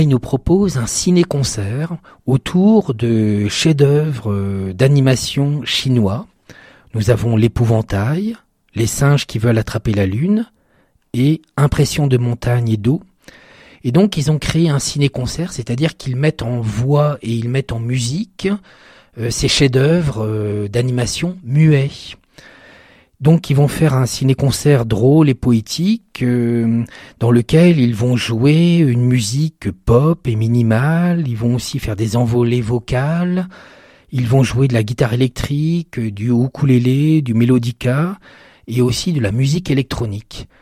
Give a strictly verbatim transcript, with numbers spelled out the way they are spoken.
Il nous propose un ciné-concert autour de chefs-d'œuvre d'animation chinois. Nous avons l'épouvantail, les singes qui veulent attraper la lune et impression de montagne et d'eau. Et donc ils ont créé un ciné-concert, c'est-à-dire qu'ils mettent en voix et ils mettent en musique euh, ces chefs-d'œuvre euh, d'animation muets. Donc ils vont faire un ciné-concert drôle et poétique euh, dans lequel ils vont jouer une musique pop et minimale, ils vont aussi faire des envolées vocales, ils vont jouer de la guitare électrique, du ukulélé, du mélodica et aussi de la musique électronique.